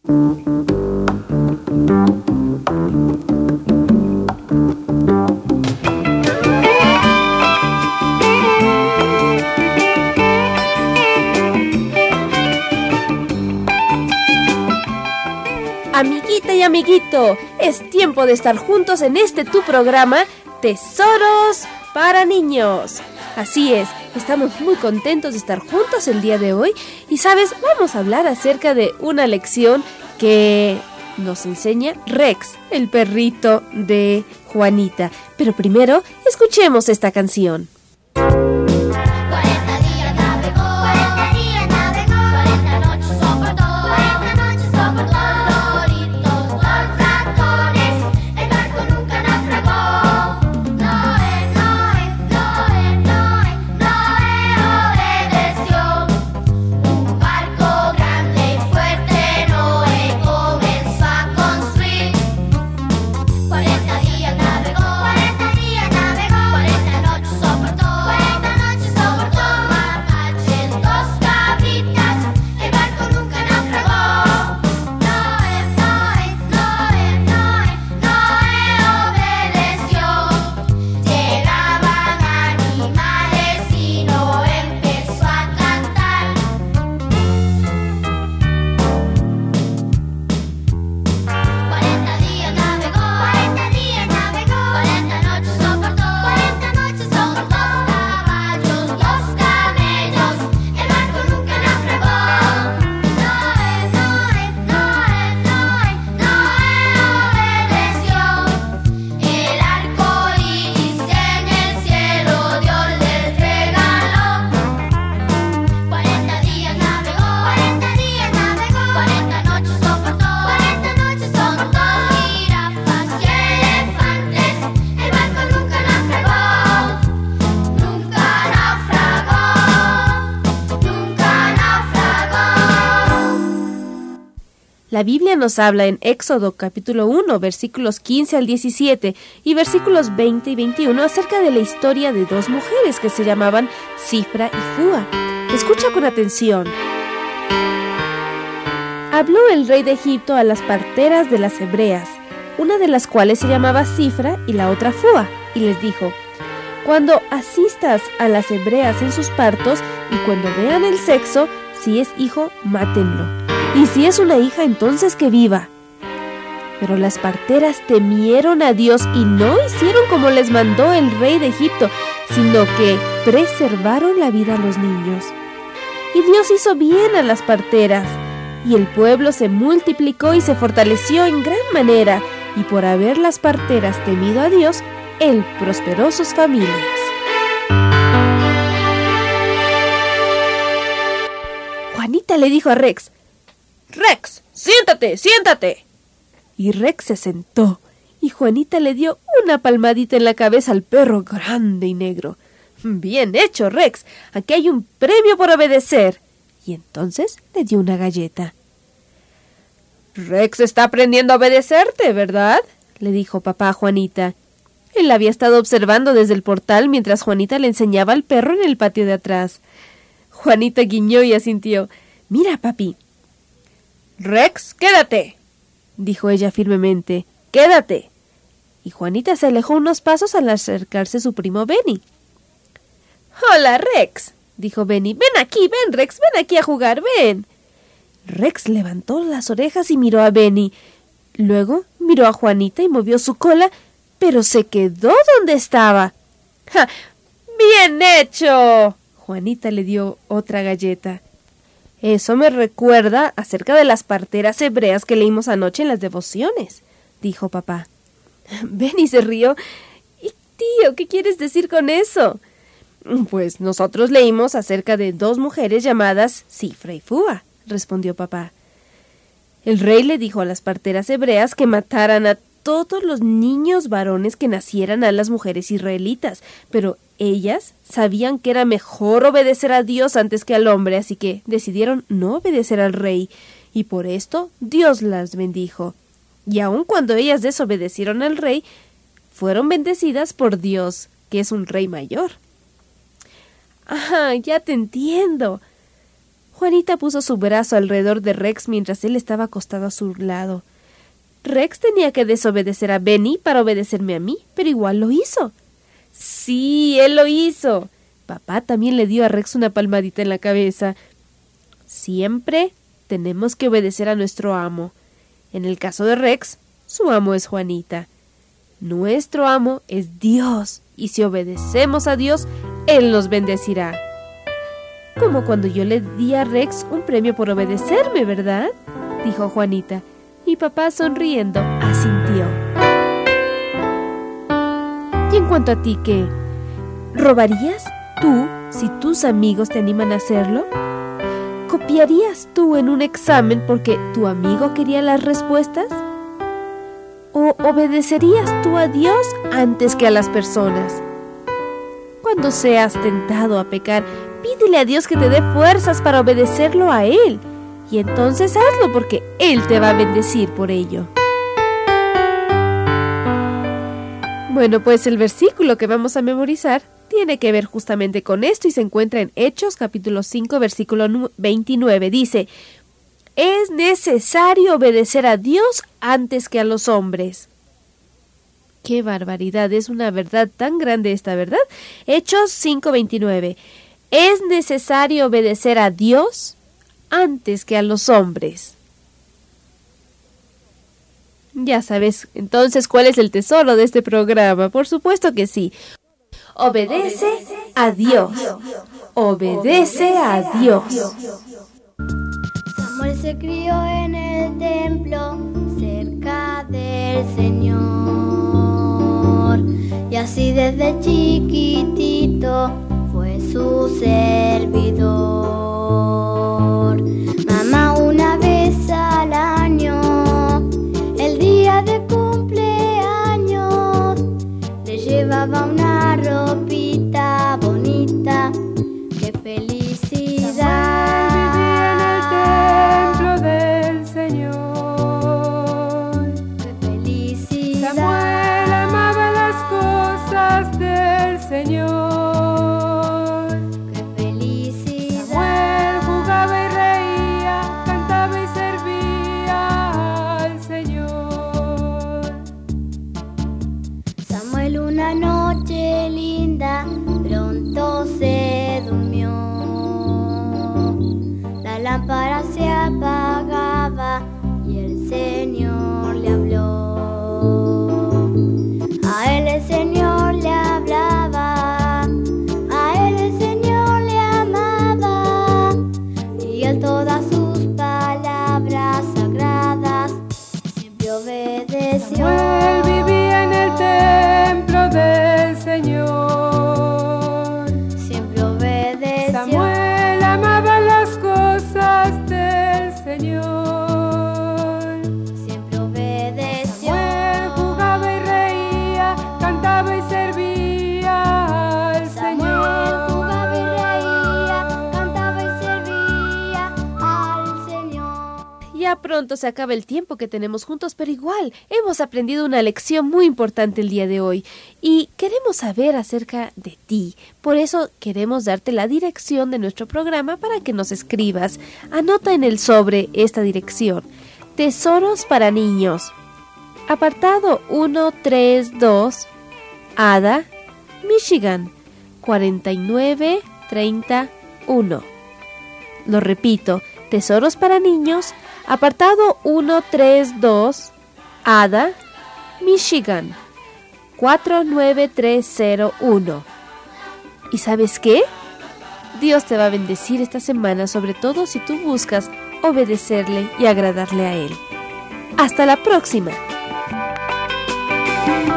Amiguita y amiguito, es tiempo de estar juntos en este tu programa Tesoros para Niños. Así es, estamos muy contentos de estar juntos el día de hoy y sabes, vamos a hablar acerca de una lección que nos enseña Rex, el perrito de Juanita. Pero primero, escuchemos esta canción. La Biblia nos habla en Éxodo capítulo 1, versículos 15 al 17 y versículos 20 y 21 acerca de la historia de dos mujeres que se llamaban Cifra y Fúa. Escucha con atención. Habló el rey de Egipto a las parteras de las hebreas, una de las cuales se llamaba Cifra y la otra Fúa, y les dijo: cuando asistas a las hebreas en sus partos y cuando vean el sexo, si es hijo, mátenlo. Y si es una hija, entonces que viva. Pero las parteras temieron a Dios y no hicieron como les mandó el rey de Egipto, sino que preservaron la vida a los niños. Y Dios hizo bien a las parteras, y el pueblo se multiplicó y se fortaleció en gran manera, y por haber las parteras temido a Dios, Él prosperó sus familias. Juanita le dijo a Rex: ¡Rex, siéntate, siéntate! Y Rex se sentó, y Juanita le dio una palmadita en la cabeza al perro grande y negro. ¡Bien hecho, Rex! Aquí hay un premio por obedecer. Y entonces le dio una galleta. Rex está aprendiendo a obedecerte, ¿verdad?, le dijo papá a Juanita. Él había estado observando desde el portal mientras Juanita le enseñaba al perro en el patio de atrás. Juanita guiñó y asintió. Mira, papi. Rex, quédate, dijo ella firmemente. Quédate. Y Juanita se alejó unos pasos al acercarse su primo Benny. Hola, Rex, dijo Benny. Ven aquí, ven, Rex, ven aquí a jugar, ven. Rex levantó las orejas y miró a Benny. Luego miró a Juanita y movió su cola, pero se quedó donde estaba. ¡Ja! ¡Bien hecho! Juanita le dio otra galleta. Eso me recuerda acerca de las parteras hebreas que leímos anoche en las devociones, dijo papá. Benny se rió. ¿Y tío, qué quieres decir con eso? Pues nosotros leímos acerca de dos mujeres llamadas Cifra y Fúa, respondió papá. El rey le dijo a las parteras hebreas que mataran a todos los niños varones que nacieran a las mujeres israelitas, pero ellas sabían que era mejor obedecer a Dios antes que al hombre, así que decidieron no obedecer al rey, y por esto Dios las bendijo. Y aun cuando ellas desobedecieron al rey, fueron bendecidas por Dios, que es un rey mayor. ¡Ah, ya te entiendo! Juanita puso su brazo alrededor de Rex mientras él estaba acostado a su lado. Rex tenía que desobedecer a Benny para obedecerme a mí, pero igual lo hizo. Sí, él lo hizo. Papá también le dio a Rex una palmadita en la cabeza. Siempre tenemos que obedecer a nuestro amo. En el caso de Rex, su amo es Juanita. Nuestro amo es Dios, y si obedecemos a Dios, Él nos bendecirá. Como cuando yo le di a Rex un premio por obedecerme, ¿verdad?, dijo Juanita, y papá sonriendo asintió. Y en cuanto a ti, ¿qué? ¿Robarías tú si tus amigos te animan a hacerlo? ¿Copiarías tú en un examen porque tu amigo quería las respuestas? ¿O obedecerías tú a Dios antes que a las personas? Cuando seas tentado a pecar, pídele a Dios que te dé fuerzas para obedecerlo a Él. Y entonces hazlo porque Él te va a bendecir por ello. Bueno, pues el versículo que vamos a memorizar tiene que ver justamente con esto y se encuentra en Hechos capítulo 5 versículo 29. Dice: es necesario obedecer a Dios antes que a los hombres. ¡Qué barbaridad! Es una verdad tan grande esta verdad. Hechos 5:29. Es necesario obedecer a Dios antes que a los hombres. Ya sabes entonces cuál es el tesoro de este programa. Por supuesto que sí. Obedece a Dios. Obedece a Dios. Samuel se crió en el templo cerca del Señor, y así desde chiquitito fue su servidor. Mamá una vez al año, el día de cumpleaños, le llevaba una ropita bonita. ¡Qué felicidad! Señor, ¡Qué felicidad! Samuel jugaba y reía, cantaba y servía al Señor. Samuel una noche linda pronto se durmió. La lámpara se apagaba y el Señor le habló. A él el Señor le hablaba, a él el Señor le amaba, y él todas sus palabras sagradas siempre obedeció. Samuel vivía en el templo del Señor. Siempre obedeció. Samuel amaba las cosas del Señor. Siempre obedeció. Samuel jugaba y reía, cantaba y servía al Samuel jugaba y Señor. reía, cantaba y servía al Señor. Ya pronto se acaba el tiempo que tenemos juntos, pero igual hemos aprendido una lección muy importante el día de hoy y queremos saber acerca de ti. Por eso queremos darte la dirección de nuestro programa para que nos escribas. Anota en el sobre esta dirección: Tesoros para Niños, apartado 132, Ada, Michigan, 4931. Lo repito: Tesoros para Niños, apartado 132, Ada, Michigan, 49301. ¿Y sabes qué? Dios te va a bendecir esta semana, sobre todo si tú buscas obedecerle y agradarle a Él. ¡Hasta la próxima!